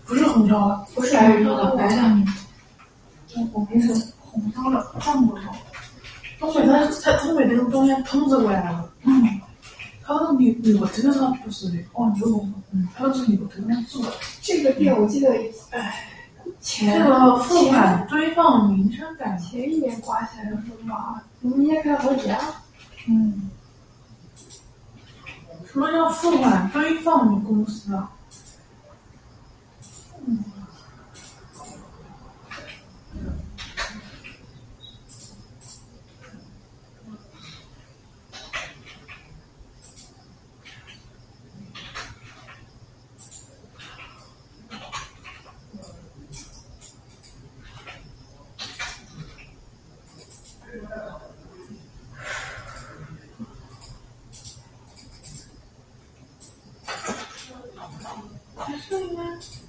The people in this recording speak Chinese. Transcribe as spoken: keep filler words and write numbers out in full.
不是红烧的， 不是白鱼的，白的。 我我们是红烧的酱骨头。东北它它东北那种中间喷子过来了。嗯。它那个米米我这个它不是的，哦，你说红烧，嗯，它是米我这个做的。 这个店我记得，哎，前这个付款堆放名称改前一年刮起来的风吧，我们应该开了好几家。 嗯。什么叫付款堆放公司啊？嗯。还是应该